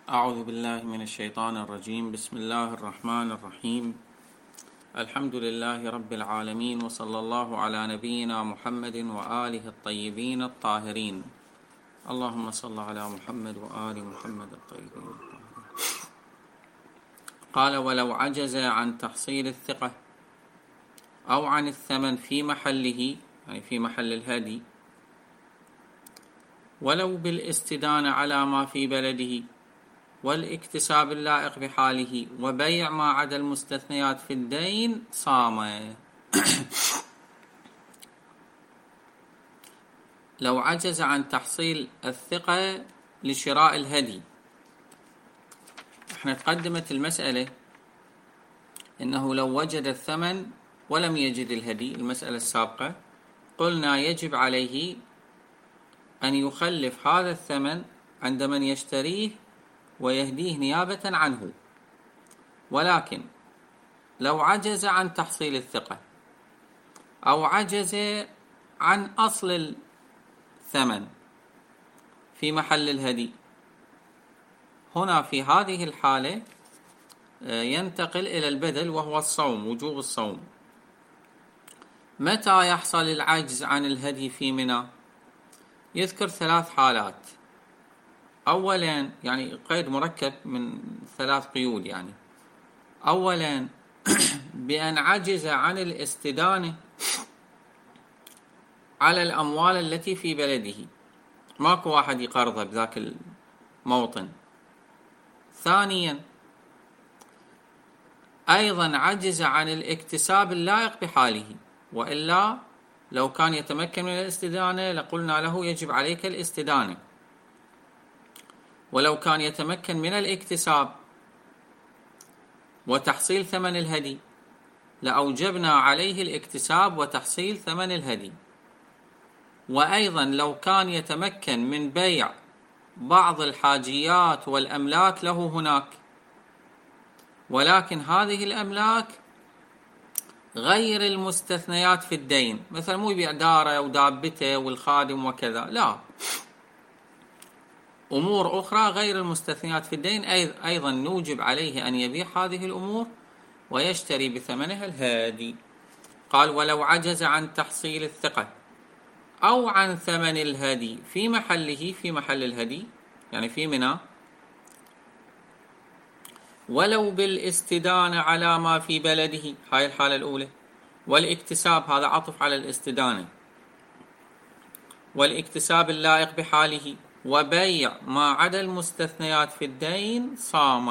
أعوذ بالله من الشيطان الرجيم. بسم الله الرحمن الرحيم. الحمد لله رب العالمين، وصلى الله على نبينا محمد وآله الطيبين الطاهرين. اللهم صل على محمد وآل محمد الطيبين الطاهرين. قال: ولو عجز عن تحصيل الثقة أو عن الثمن في محله، يعني في محل الهدي، ولو بالاستدانة على ما في بلده، والاكتساب اللائق بحاله، وبيع ما عدا المستثنيات في الدين، صام. لو عجز عن تحصيل الثقة لشراء الهدي، احنا تقدمت المسألة انه لو وجد الثمن ولم يجد الهدي، المسألة السابقة قلنا يجب عليه أن يخلف هذا الثمن عند من يشتريه ويهديه نيابة عنه. ولكن لو عجز عن تحصيل الثقة أو عجز عن أصل الثمن في محل الهدي، هنا في هذه الحالة ينتقل إلى البدل، وهو الصوم، وجوب الصوم. متى يحصل العجز عن الهدي في منى؟ يذكر 3 حالات. أولا، يعني قيد مركب من 3 قيود. يعني أولا بأن عجز عن الاستدانة على الأموال التي في بلده، ماكو واحد يقرضه بذاك الموطن. ثانيا أيضا عجز عن الاكتساب اللائق بحاله، وإلا لو كان يتمكن من الاستدانة لقلنا له يجب عليك الاستدانة، ولو كان يتمكن من الاكتساب وتحصيل ثمن الهدي لأوجبنا عليه الاكتساب وتحصيل ثمن الهدي. وأيضا لو كان يتمكن من بيع بعض الحاجيات والأملاك له هناك، ولكن هذه الأملاك غير المستثنيات في الدين، مثلا مو يبيع داره ودابته والخادم وكذا، لا، أمور أخرى غير المستثنيات في الدين أيضا نوجب عليه أن يبيع هذه الأمور ويشتري بثمنها الهادي. قال: ولو عجز عن تحصيل الثقة أو عن ثمن الهدي في محله، في محل الهدي يعني في منى، ولو بالاستدانة على ما في بلده، هاي الحالة الأولى، والاكتساب، هذا عطف على الاستدانة، والاكتساب اللائق بحاله، وبيع ما عدا المستثنيات في الدين، صام.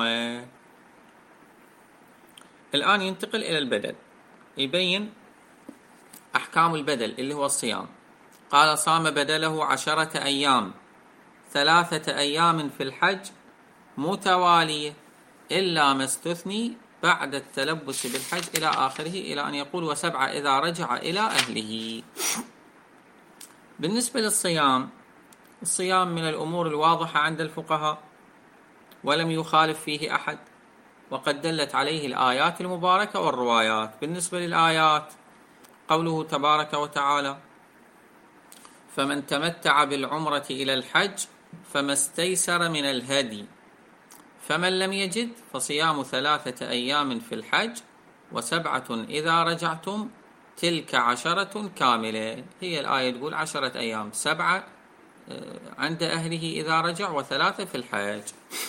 الآن ينتقل إلى البدل، يبين أحكام البدل اللي هو الصيام. قال: صام بدله 10 أيام، 3 أيام في الحج متوالية إلا ما استثني بعد التلبس بالحج إلى آخره، إلى أن يقول: و7 إذا رجع إلى أهله. بالنسبة للصيام، الصيام من الأمور الواضحة عند الفقهاء ولم يخالف فيه أحد، وقد دلت عليه الآيات المباركة والروايات. بالنسبة للآيات قوله تبارك وتعالى: فمن تمتع بالعمرة إلى الحج فما استيسر من الهدي، فمن لم يجد فصيام 3 أيام في الحج و7 إذا رجعتم تلك 10 كاملة. هي الآية تقول 10 أيام، 7 عند أهله إذا رجع، و3 في الحج.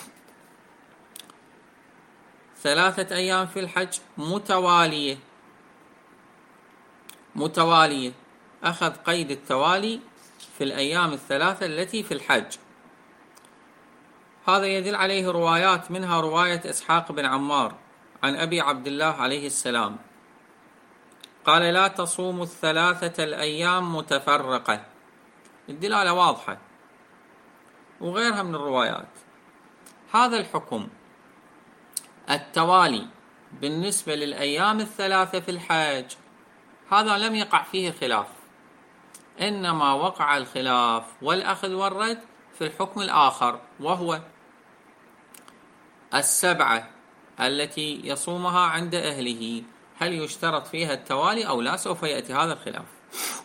3 أيام في الحج متوالية، أخذ قيد التوالي في الأيام 3 التي في الحج. هذا يدل عليه روايات، منها رواية إسحاق بن عمار عن أبي عبد الله عليه السلام قال: لا تصوموا 3 الأيام متفرقة. الدلالة واضحة، وغيرها من الروايات. هذا الحكم التوالي بالنسبة للأيام 3 في الحج، هذا لم يقع فيه خلاف، إنما وقع الخلاف والأخذ والرد في الحكم الآخر، وهو 7 التي يصومها عند أهله، هل يشترط فيها التوالي أو لا؟ سوف يأتي هذا الخلاف.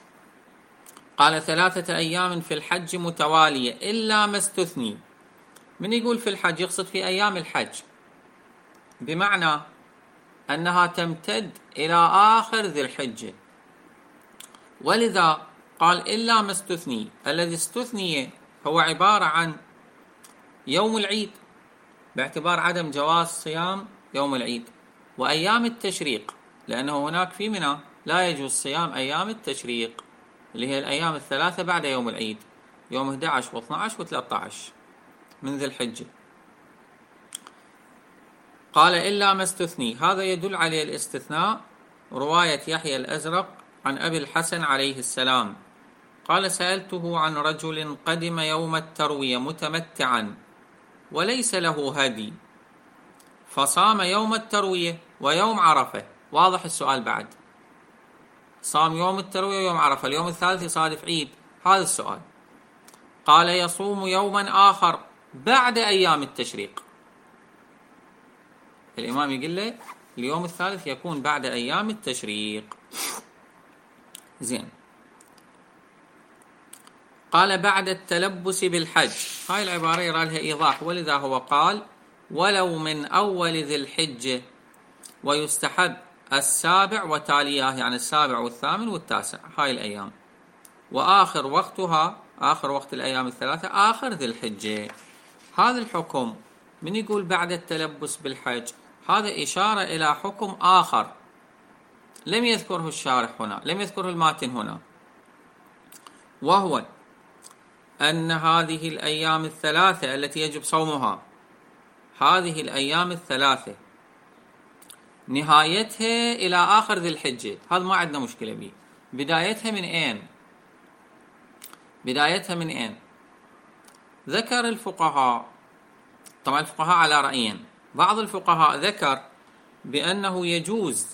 قال: 3 أيام في الحج متوالية إلا ما استثني من يقول في الحج يقصد في أيام الحج، بمعنى أنها تمتد إلى آخر ذي الحجة، ولذا قال إلا ما استثني. الذي استثني هو عبارة عن يوم العيد باعتبار عدم جواز صيام يوم العيد، وأيام التشريق، لأنه هناك في منى لا يجوز صيام أيام التشريق اللي هي الأيام الثلاثة بعد يوم العيد، يوم 11 و12 و13 من ذي الحجة. قال إلا ما استثني، هذا يدل عليه الاستثناء رواية يحيى الأزرق عن أبي الحسن عليه السلام قال: سألته عن رجل قدم يوم التروية متمتعا وليس له هدي، فصام يوم التروية ويوم عرفة. واضح السؤال بعد، صام يوم التروية ويوم عرفة، اليوم الثالث يصادف عيد، هذا السؤال. قال: يصوم يوما آخر بعد أيام التشريق. الإمام يقول له اليوم الثالث يكون بعد أيام التشريق. زين. قال: بعد التلبس بالحج، هاي العبارة يرى لها إيضاح، ولذا هو قال: ولو من أول ذي الحجة، ويستحب السابع وتالياه، يعني السابع والثامن والتاسع، هاي الأيام، وآخر وقتها آخر وقت الأيام الثلاثة آخر ذي الحجة. هذا الحكم من يقول بعد التلبس بالحج، هذا إشارة إلى حكم آخر لم يذكره الشارح هنا، لم يذكره الماتن هنا، وهو أن هذه الأيام الثلاثة التي يجب صومها، هذه الأيام الثلاثة نهايتها إلى آخر ذي الحجة، هذا ما عندنا مشكلة به. بدايتها من أين؟ بدايتها من أين؟ ذكر الفقهاء، طبعا الفقهاء على رأيين، بعض الفقهاء ذكر بأنه يجوز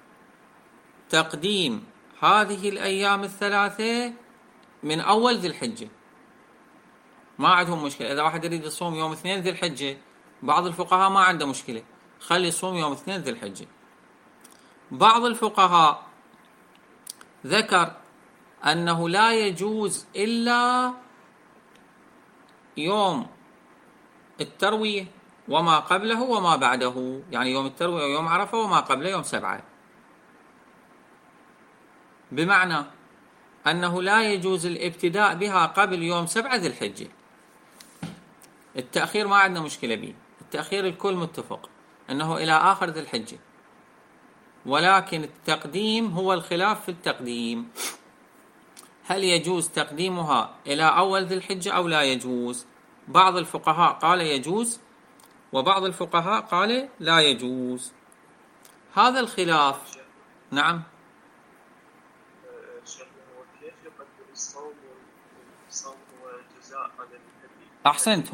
تقديم هذه الأيام الثلاثة من أول ذي الحجة، ما عندهم مشكلة. إذا واحد يريد يصوم يوم 2 ذي الحجة، بعض الفقهاء ما عنده مشكلة، خلي يصوم يوم 2 ذي الحجة. بعض الفقهاء ذكر أنه لا يجوز إلا يوم التروية وما قبله وما بعده، يعني يوم التروية ويوم عرفة وما قبله يوم 7، بمعنى أنه لا يجوز الابتداء بها قبل يوم 7 ذي الحجة. التأخير ما عندنا مشكلة به، التأخير الكل متفق أنه إلى آخر ذي الحجة، ولكن التقديم هو الخلاف في التقديم، هل يجوز تقديمها إلى أول ذي الحجة أو لا يجوز؟ بعض الفقهاء قال يجوز، وبعض الفقهاء قال لا يجوز. هذا الخلاف. نعم. كيف يقدم الصوم والصوم هو جزاء عن الهدي؟ أحسنت،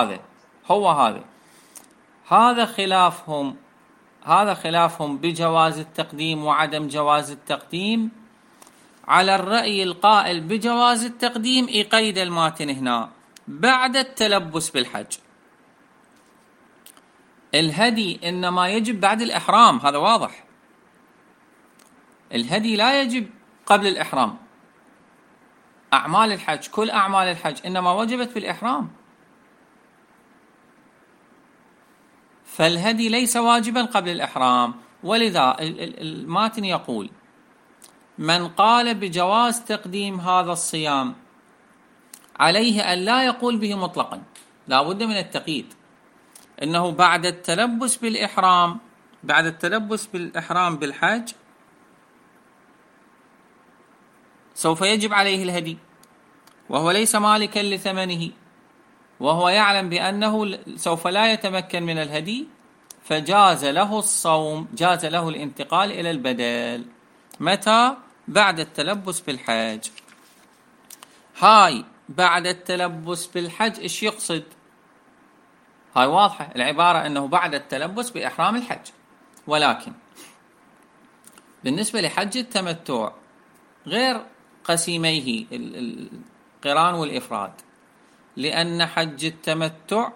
هذا خلافهم بجواز التقديم وعدم جواز التقديم. على الرأي القائل بجواز التقديم يقيد الماتن هنا بعد التلبس بالحج. الهدي إنما يجب بعد الإحرام، هذا واضح، الهدي لا يجب قبل الإحرام. أعمال الحج، كل أعمال الحج إنما وجبت في الإحرام، فالهدي ليس واجبا قبل الإحرام. ولذا الماتن يقول: من قال بجواز تقديم هذا الصيام عليه أن لا يقول به مطلقا، لا بد من التقييد، إنه بعد التلبس بالإحرام، بعد التلبس بالإحرام بالحج سوف يجب عليه الهدي، وهو ليس مالكا لثمنه، وهو يعلم بأنه سوف لا يتمكن من الهدي، فجاز له الصوم، جاز له الانتقال إلى البدل. متى؟ بعد التلبس بالحج. هاي بعد التلبس بالحج إيش يقصد؟ هاي واضحة العبارة أنه بعد التلبس بإحرام الحج، ولكن بالنسبة لحج التمتع غير قسيميه القران والإفراد، لأن حج التمتع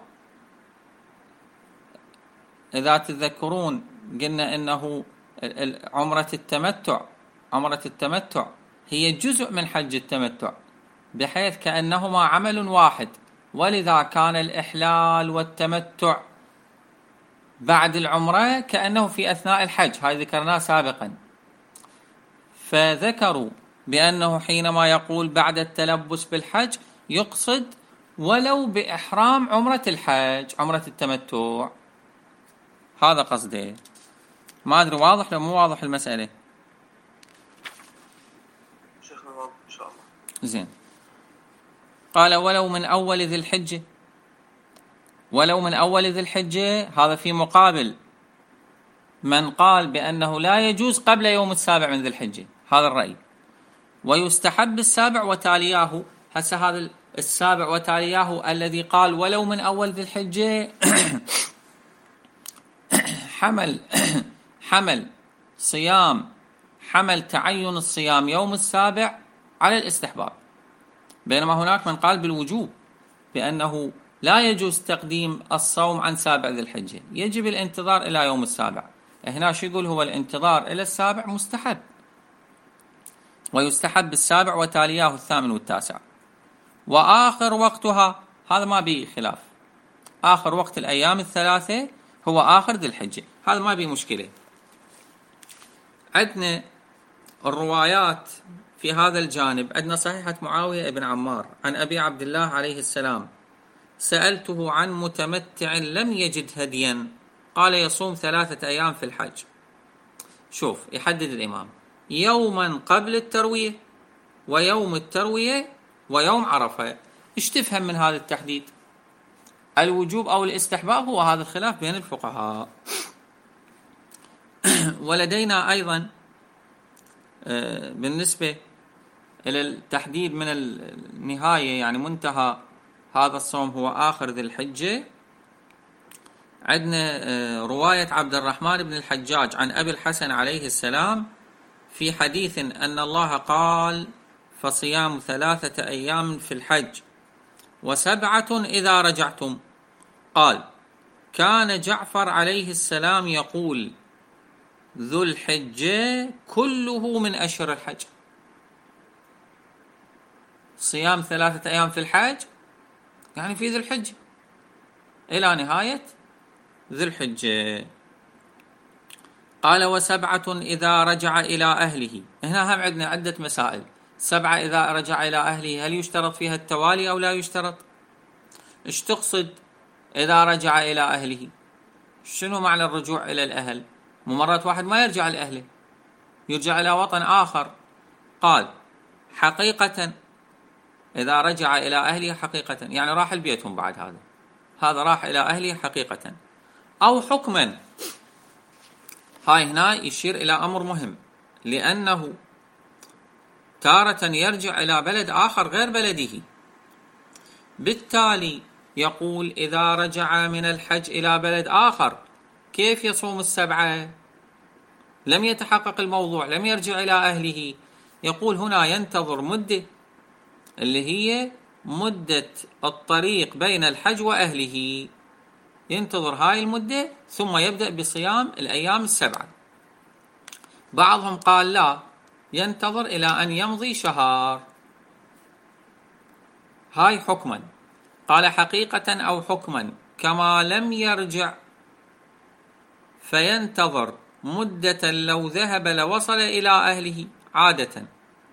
إذا تذكرون قلنا أنه عمرة التمتع هي جزء من حج التمتع، بحيث كأنهما عمل واحد، ولذا كان الإحلال والتمتع بعد العمرة كأنه في أثناء الحج، هذا ذكرناه سابقا. فذكروا بأنه حينما يقول بعد التلبس بالحج يقصد ولو بإحرام عمرة الحج، عمرة التمتع، هذا قصده. ما أدري واضح لو مو واضح المسألة؟ شيخنا واضح إن شاء الله. زين. قال ولو من أول ذي الحجة، ولو من أول ذي الحجة، هذا في مقابل من قال بأنه لا يجوز قبل يوم السابع من ذي الحجة، هذا الرأي. ويستحب السابع وتالياه. هسه هذا السابع وتالياه الذي قال ولو من أول ذي الحجة حمل صيام، حمل تعين الصيام يوم السابع على الاستحباب، بينما هناك من قال بالوجوب، بأنه لا يجوز تقديم الصوم عن سابع ذي الحجة، يجب الانتظار إلى يوم السابع. هنا شو يقول؟ هو الانتظار إلى السابع مستحب، ويستحب السابع وتالياه الثامن والتاسع. وآخر وقتها، هذا ما به خلاف، آخر وقت الأيام الثلاثة هو آخر ذي الحجة، هذا ما به مشكلة. عندنا الروايات في هذا الجانب. عندنا صحيحة معاوية بن عمار عن أبي عبد الله عليه السلام: سألته عن متمتع لم يجد هديا قال يصوم 3 أيام في الحج. شوف، يحدد الإمام يوما قبل التروية ويوم التروية ويوم عرفة. ايش تفهم من هذا التحديد؟ الوجوب أو الاستحباب؟ هو هذا الخلاف بين الفقهاء. ولدينا أيضا بالنسبة إلى التحديد من النهاية، يعني منتهى هذا الصوم هو آخر ذي الحجة، عندنا رواية عبد الرحمن بن الحجاج عن أبي الحسن عليه السلام في حديث أن الله قال: فصيام 3 أيام في الحج و7 إذا رجعتم. قال: كان جعفر عليه السلام يقول: ذو الحجة كله من أشهر الحج. صيام 3 أيام في الحج يعني في ذي الحجة إلى نهاية ذي الحجة. قال: و7 إذا رجع إلى أهله. هنا هم عندنا عدة مسائل. 7 إذا رجع إلى أهله، هل يشترط فيها التوالي أو لا يشترط؟ إيش تقصد إذا رجع إلى أهله؟ شنو معنى الرجوع إلى الأهل؟ مرات واحد ما يرجع لأهله، يرجع إلى وطن آخر. قال: حقيقة إذا رجع إلى أهله حقيقة، يعني راح لبيتهم بعد هذا راح إلى أهله حقيقة. أو حكما، هاي هنا يشير إلى أمر مهم، لأنه تارة يرجع إلى بلد آخر غير بلده، بالتالي يقول إذا رجع من الحج إلى بلد آخر كيف يصوم 7؟ لم يتحقق الموضوع، لم يرجع إلى أهله. يقول هنا ينتظر مدة اللي هي مدة الطريق بين الحج وأهله، ينتظر هاي المدة ثم يبدأ بصيام الأيام 7. بعضهم قال لا، ينتظر إلى أن يمضي شهر. هاي حكما. قال: حقيقة أو حكما، كما لم يرجع فينتظر مدة لو ذهب لوصل إلى أهله عادة،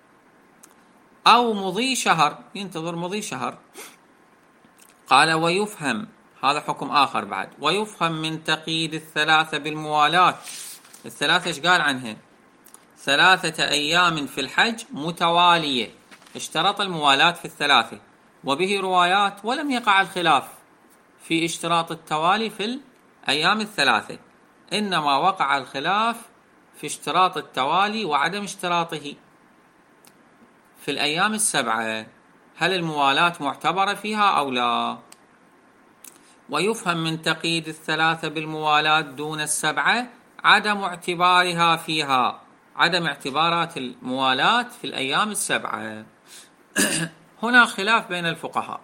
أو مضي شهر، ينتظر مضي شهر. قال: ويفهم، هذا حكم آخر بعد، ويفهم من تقييد 3 بالموالاة. 3 ايش قال عنها؟ 3 أيام في الحج متوالية، اشترط الموالاة في 3، وبه روايات ولم يقع الخلاف في اشتراط التوالي في الأيام 3، إنما وقع الخلاف في اشتراط التوالي وعدم اشتراطه في الأيام 7، هل الموالاة معتبرة فيها أو لا؟ ويفهم من تقييد 3 بالموالاة دون 7 عدم اعتبارها فيها، عدم اعتبارات الموالاة في الأيام 7. هنا خلاف بين الفقهاء.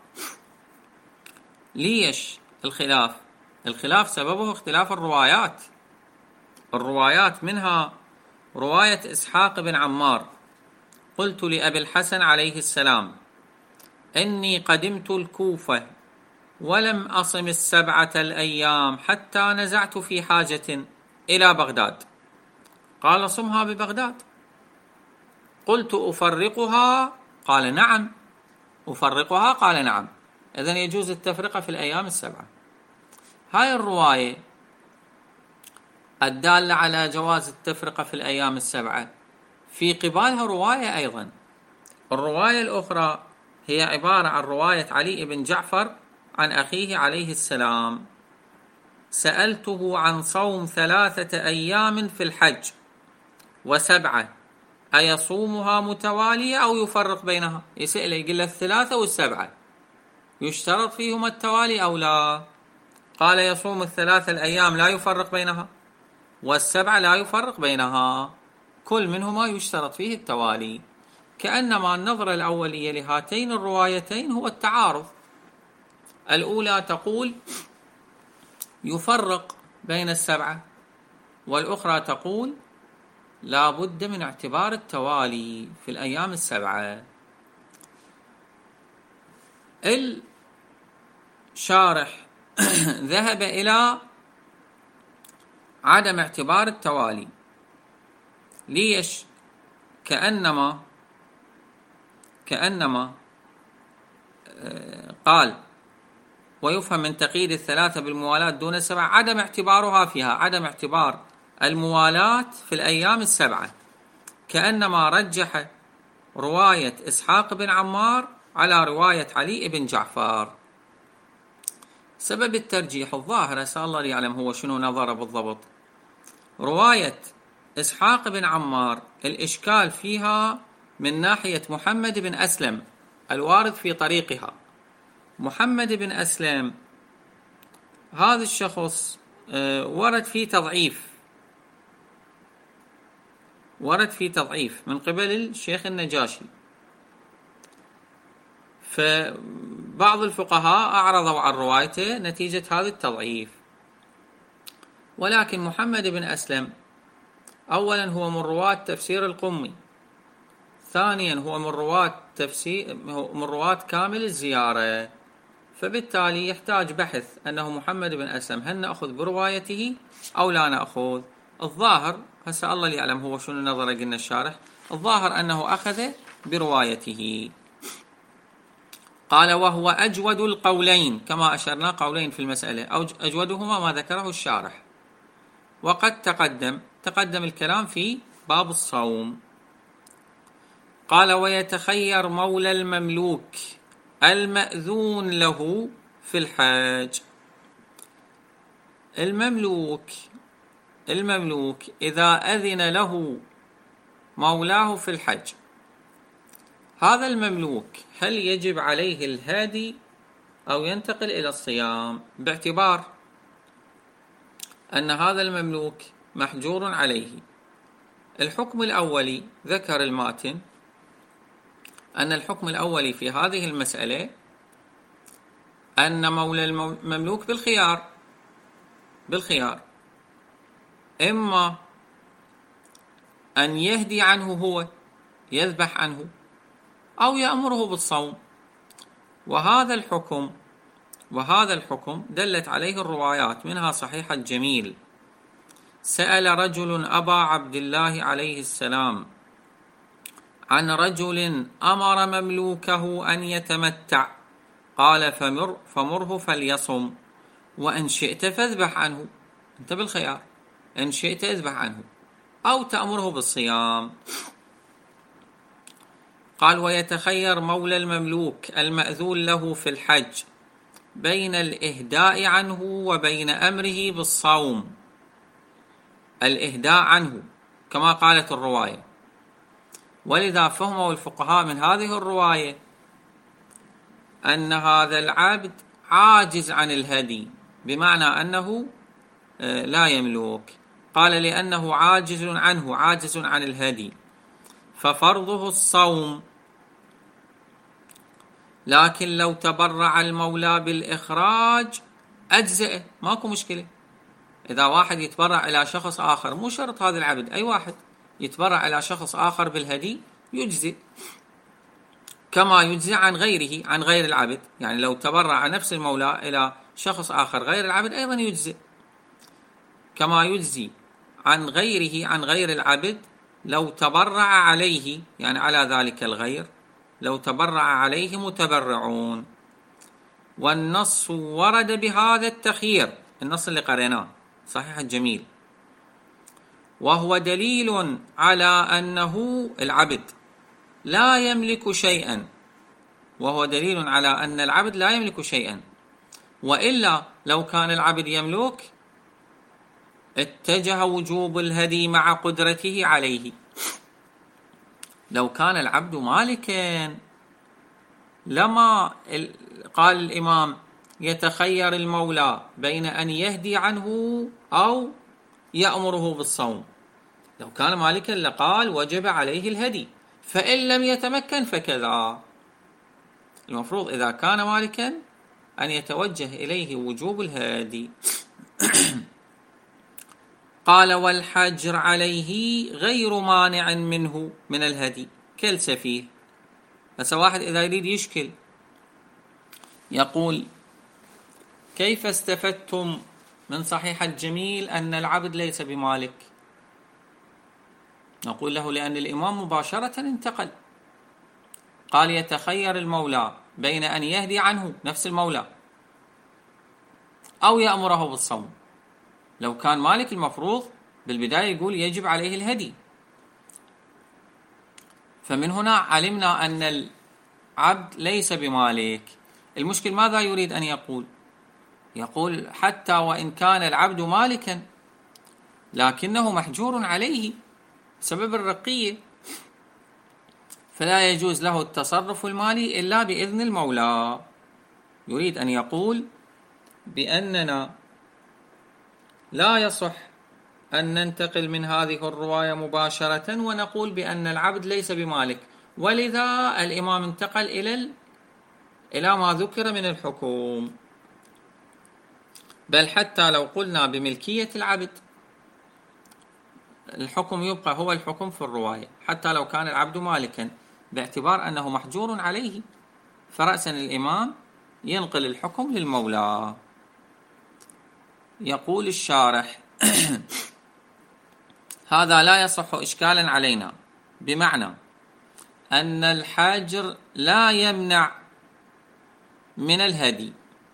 ليش الخلاف؟ الخلاف سببه اختلاف الروايات. الروايات منها رواية إسحاق بن عمار: قلت لأبي الحسن عليه السلام: إني قدمت الكوفة ولم أصم 7 الأيام حتى نزعت في حاجة إلى بغداد. قال صمها ببغداد. قلت أفرقها؟ قال نعم. أفرقها؟ قال نعم. إذن يجوز التفرقة في الأيام 7. هاي الرواية الدالة على جواز التفرقة في الأيام 7 في قبالها رواية أيضا. الرواية الأخرى هي عبارة عن رواية علي بن جعفر عن أخيه عليه السلام: سألته عن صوم 3 أيام في الحج و7 أيصومها متوالية أو يفرق بينها؟ يسأله يقول له 3 و7 يشترط فيهما التوالي أو لا؟ قال يصوم 3 الأيام لا يفرق بينها، و7 لا يفرق بينها، كل منهما يشترط فيه التوالي. كأنما النظرة الأولية لهاتين الروايتين هو التعارض. الأولى تقول يفرق بين 7، والأخرى تقول لا بد من اعتبار التوالي في الأيام 7. الشارح ذهب إلى عدم اعتبار التوالي. ليش؟ كأنما قال ويفهم من تقييد 3 بالموالاة دون 7 عدم اعتبارها فيها، عدم اعتبار الموالاة في الأيام 7، كأنما رجح رواية إسحاق بن عمار على رواية علي بن جعفر. سبب الترجيح الظاهر، أسأل الله يعلم هو شنو نظره بالضبط. رواية إسحاق بن عمار الإشكال فيها من ناحية محمد بن أسلم الوارد في طريقها. محمد بن أسلم هذا الشخص ورد فيه تضعيف من قبل الشيخ النجاشي، فبعض الفقهاء أعرضوا عن روايته نتيجة هذا التضعيف. ولكن محمد بن أسلم أولا هو من رواة تفسير القمي، ثانيا هو من رواة كامل الزيارة، فبالتالي يحتاج بحث أنه محمد بن أسلم هل نأخذ بروايته أو لا نأخذ. الظاهر هسه الله يعلم هو شنو نظر قلنا الشارح، الظاهر أنه أخذ بروايته. قال وهو أجود القولين، كما أشرنا قولين في المسألة، أو أجودهما ما ذكره الشارح. وقد تقدم الكلام في باب الصوم. قال ويتخير مولى المملوك المأذون له في الحج. المملوك إذا أذن له مولاه في الحج، هذا المملوك هل يجب عليه الهدي أو ينتقل إلى الصيام؟ باعتبار أن هذا المملوك محجور عليه. الحكم الأولي ذكر الماتن أن الحكم الأولي في هذه المسألة أن مولى المملوك بالخيار، إما أن يهدي عنه هو يذبح عنه أو يأمره بالصوم. وهذا الحكم دلت عليه الروايات، منها صحيحة جميل: سأل رجل أبا عبد الله عليه السلام عن رجل أمر مملوكه أن يتمتع، قال فمره فليصم، وإن شئت فاذبح عنه، أنت بالخيار، إن شئت اذبح عنه أو تأمره بالصيام. قال ويتخير مولى المملوك المأذون له في الحج بين الإهداء عنه وبين أمره بالصوم. الإهداء عنه كما قالت الرواية، ولذا فهموا الفقهاء من هذه الرواية أن هذا العبد عاجز عن الهدي، بمعنى أنه لا يملك. قال لأنه عاجز عن الهدي ففرضه الصوم. لكن لو تبرع المولى بالإخراج أجزئه، ماكو مشكلة. إذا واحد يتبرع إلى شخص آخر، مو شرط هذا العبد، أي واحد يتبرع إلى شخص آخر بالهدي يجزئ. كما يجزي عن غيره، عن غير العبد، يعني لو تبرع نفس المولى إلى شخص آخر غير العبد أيضا يجزي، كما يجزي عن غيره عن غير العبد لو تبرع عليه، يعني على ذلك الغير لو تبرع عليه متبرعون. والنص ورد بهذا التخيير، النص اللي قرأناه صحيح الجميل، وهو دليل على أنه العبد لا يملك شيئا، وهو دليل على أن العبد لا يملك شيئا، وإلا لو كان العبد يملك اتجه وجوب الهدي مع قدرته عليه. لو كان العبد مالكا لما قال الإمام يتخير المولى بين أن يهدي عنه أو يأمره بالصوم، لو كان مالكا لقال وجب عليه الهدي، فإن لم يتمكن فكذا. المفروض إذا كان مالكا أن يتوجه إليه وجوب الهدي. قال والحجر عليه غير مانع منه من الهدي كالسفيه. هسه واحد إذا يريد يشكل يقول كيف استفدتم من صحيح الجميل أن العبد ليس بمالك؟ نقول له لأن الإمام مباشرة انتقل، قال يتخير المولى بين أن يهدي عنه نفس المولى أو يأمره بالصوم. لو كان مالك المفروض بالبداية يقول يجب عليه الهدي. فمن هنا علمنا أن العبد ليس بمالك. المشكل ماذا يريد أن يقول؟ يقول حتى وإن كان العبد مالكا لكنه محجور عليه بسبب الرقية، فلا يجوز له التصرف المالي إلا بإذن المولى. يريد أن يقول بأننا لا يصح أن ننتقل من هذه الرواية مباشرة ونقول بأن العبد ليس بمالك، ولذا الإمام انتقل إلى ما ذكر من الحكم. بل حتى لو قلنا بملكية العبد الحكم يبقى هو الحكم في الرواية، حتى لو كان العبد مالكا، باعتبار أنه محجور عليه، فرأسا الإمام ينقل الحكم للمولى. يقول الشارح هذا لا يصح إشكالا علينا، بمعنى أن الحاجر لا يمنع من الهدي.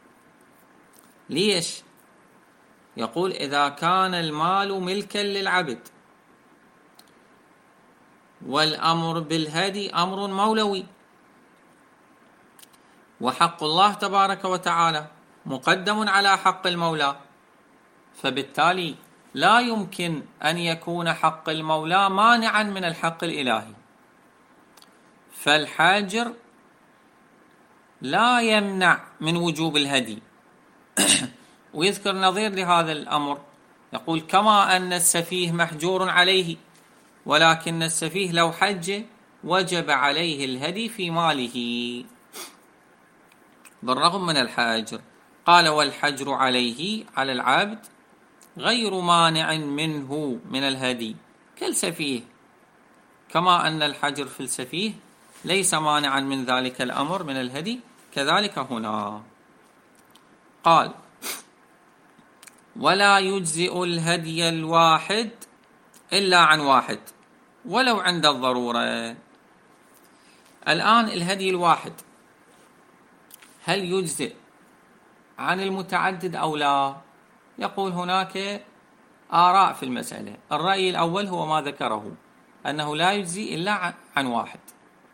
ليش؟ يقول إذا كان المال ملكا للعبد والأمر بالهدي أمر مولوي، وحق الله تبارك وتعالى مقدم على حق المولى، فبالتالي لا يمكن أن يكون حق المولى مانعا من الحق الإلهي، فالحاجر لا يمنع من وجوب الهدي. ويذكر نظير لهذا الأمر، يقول كما أن السفيه محجور عليه، ولكن السفيه لو حج وجب عليه الهدي في ماله بالرغم من الحاجر. قال والحجر عليه على العبد غير مانع منه من الهدي كالسفيه، كما أن الحجر في السفيه ليس مانعا من ذلك الأمر من الهدي، كذلك هنا. قال ولا يجزئ الهدي الواحد إلا عن واحد ولو عند الضرورة. الآن الهدي الواحد هل يجزئ عن المتعدد أو لا؟ يقول هناك آراء في المسألة. الرأي الأول هو ما ذكره، أنه لا يجزي إلا عن واحد.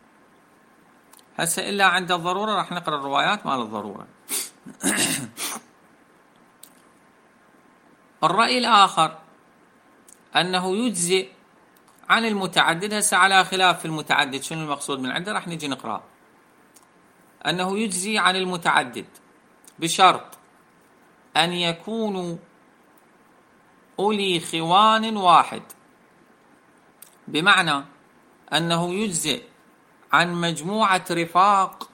هسه إلا عند الضرورة راح نقرأ الروايات مال الضرورة. الرأي الآخر أنه يجزئ عن المتعدد. هسه على خلاف في المتعدد شنو المقصود من عنده راح نجي نقرأ. أنه يجزي عن المتعدد بشرط أن يكونوا أولي خوان واحد، بمعنى أنه يجزئ عن مجموعة رفاق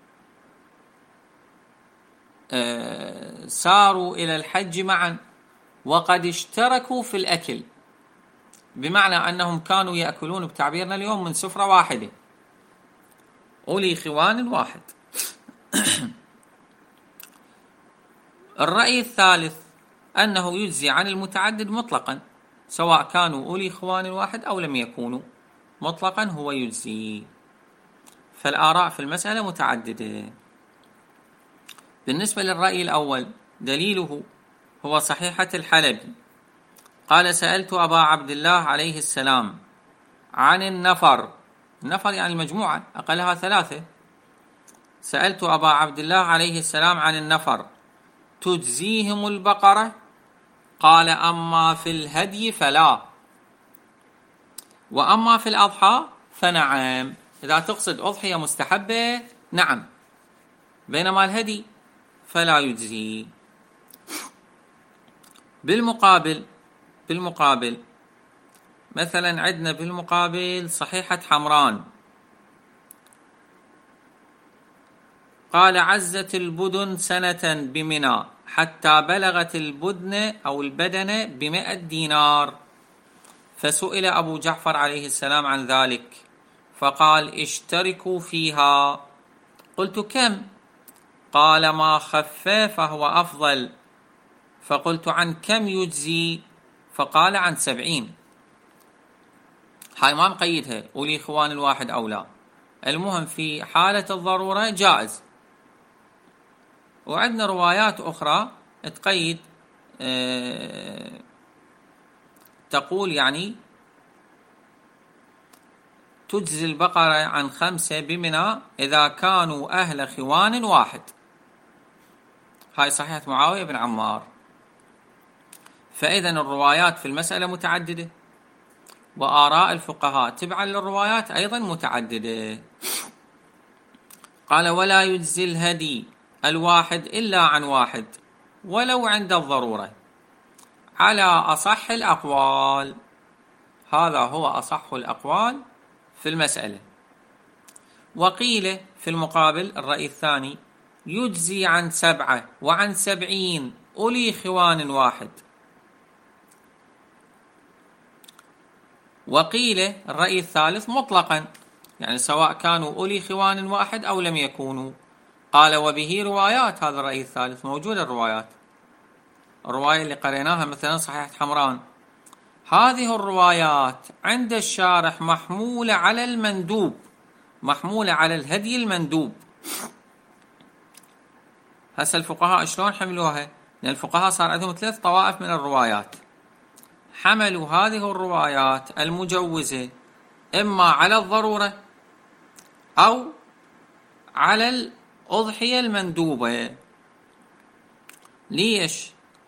ساروا إلى الحج معا وقد اشتركوا في الأكل، بمعنى أنهم كانوا يأكلون بتعبيرنا اليوم من سفرة واحدة، أولي خوان واحد. الرأي الثالث أنه يجزي عن المتعدد مطلقا، سواء كانوا أولي خوان واحد أو لم يكونوا، مطلقا هو يجزي. فالآراء في المسألة متعددة. بالنسبة للرأي الأول دليله هو صحيحة الحلبي، قال: سألت أبا عبد الله عليه السلام عن النفر يعني المجموعة أقلها 3. سألت أبا عبد الله عليه السلام عن النفر تجزيهم البقرة؟ قال: أما في الهدي فلا، وأما في الأضحى فنعم. إذا تقصد أضحية مستحبة نعم، بينما الهدي فلا يجزي. بالمقابل مثلا عندنا بالمقابل صحيحة حمران، قال: عزت البدن سنة بمنى حتى بلغت البدن أو البدن ب100 دينار، فسئل أبو جعفر عليه السلام عن ذلك فقال: اشتركوا فيها. قلت: كم؟ قال: ما خف فهو أفضل. فقلت: عن كم يجزي؟ فقال: عن 70. هاي ما مقيدها أولي خوان الواحد أو لا، المهم في حالة الضرورة جائز. وعندنا روايات أخرى تقيد، تقول يعني تجزي البقرة عن 5 بمنى إذا كانوا أهل خوان واحد. هاي صحيحة معاوية بن عمار. فإذا الروايات في المسألة متعددة، وآراء الفقهاء تبعا للروايات أيضا متعددة. قال: ولا يجزي الهدي الواحد إلا عن واحد ولو عند الضرورة، على أصح الأقوال. هذا هو أصح الأقوال في المسألة. وقيل في المقابل الرأي الثاني يجزي عن 7 وعن 70 أولي خوان واحد. وقيل الرأي الثالث مطلقا، يعني سواء كانوا أولي خوان واحد أو لم يكونوا. قال: وبه روايات. هذا الرأي الثالث موجود الروايات، الرواية اللي قريناها مثلا صحيحة حمران، هذه الروايات عند الشارح محمولة على المندوب، محمولة على الهدي المندوب. هسه الفقهاء شلون حملوها؟ لأن الفقهاء صار عندهم 3 طوائف من الروايات. حملوا هذه الروايات المجوزة إما على الضرورة أو على الأضحية المندوبة. ليش؟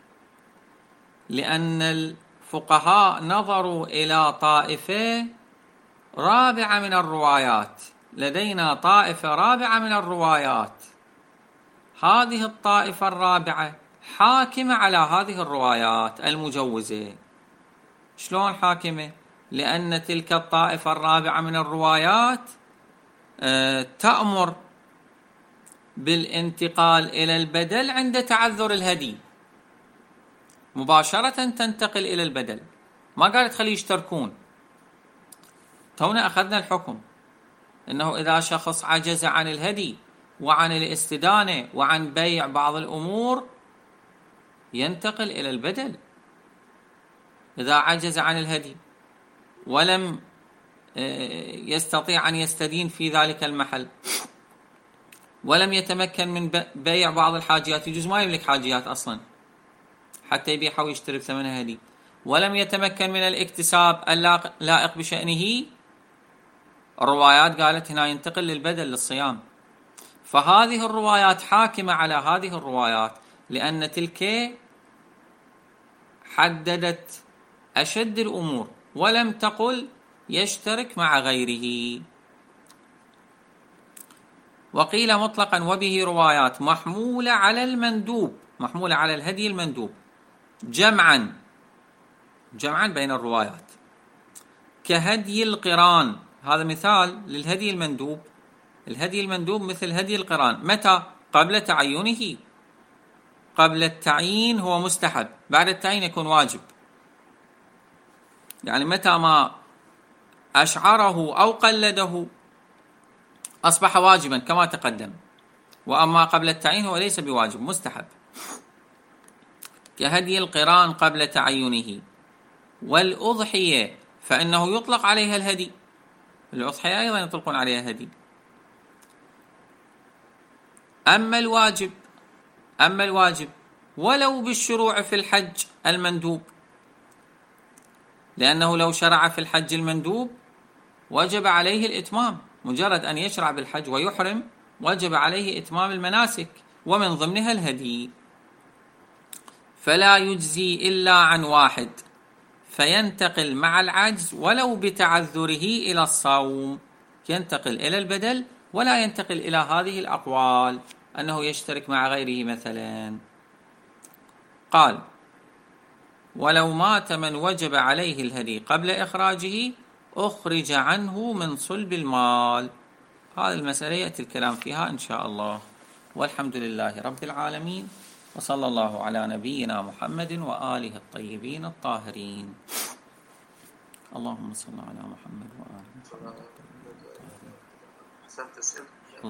لأن الفقهاء نظروا إلى طائفة رابعة من الروايات. لدينا طائفة رابعة من الروايات، هذه الطائفة الرابعة حاكمة على هذه الروايات المجوزة. شلون حاكمة؟ لأن تلك الطائفة الرابعة من الروايات تأمر بالانتقال إلى البدل عند تعذر الهدي، مباشرة تنتقل إلى البدل، ما قالت خلي يشتركون. تونا أخذنا الحكم إنه إذا شخص عجز عن الهدي وعن الاستدانة وعن بيع بعض الأمور ينتقل إلى البدل. إذا عجز عن الهدي ولم يستطيع أن يستدين في ذلك المحل، ولم يتمكن من بيع بعض الحاجيات، يجوز ما يملك حاجيات أصلا حتى يبيعها ويشتري بثمنها هدي، ولم يتمكن من الاكتساب اللائق بشأنه، الروايات قالت هنا ينتقل للبدل للصيام. فهذه الروايات حاكمة على هذه الروايات، لأن تلك حددت أشد الأمور ولم تقل يشترك مع غيره. وقيل مطلقا وبه روايات محمولة على المندوب، محمولة على الهدي المندوب، جمعا بين الروايات، كهدي القران. هذا مثال للهدي المندوب. الهدي المندوب مثل هدي القران، متى؟ قبل تعينه. قبل التعيين هو مستحب، بعد التعيين يكون واجب. يعني متى ما أشعره أو قلده أصبح واجبا كما تقدم. وأما قبل التعيين هو ليس بواجب، مستحب، كهدي القران قبل تعينه. والأضحية فإنه يطلق عليها الهدي، الأضحية أيضا يطلقون عليها هدي. أما الواجب ولو بالشروع في الحج المندوب، لأنه لو شرع في الحج المندوب وجب عليه الإتمام، مجرد أن يشرع بالحج ويحرم وجب عليه إتمام المناسك، ومن ضمنها الهدي. فلا يجزي إلا عن واحد، فينتقل مع العجز ولو بتعذره إلى الصوم، ينتقل إلى البدل ولا ينتقل إلى هذه الأقوال أنه يشترك مع غيره. مثلا قال: ولو مات من وجب عليه الهدي قبل إخراجه أخرج عنه من صلب المال. هذه المسألة يأتي الكلام فيها إن شاء الله. والحمد لله رب العالمين، وصلى الله على نبينا محمد وآله الطيبين الطاهرين. اللهم صل على محمد وآله. أحسنت.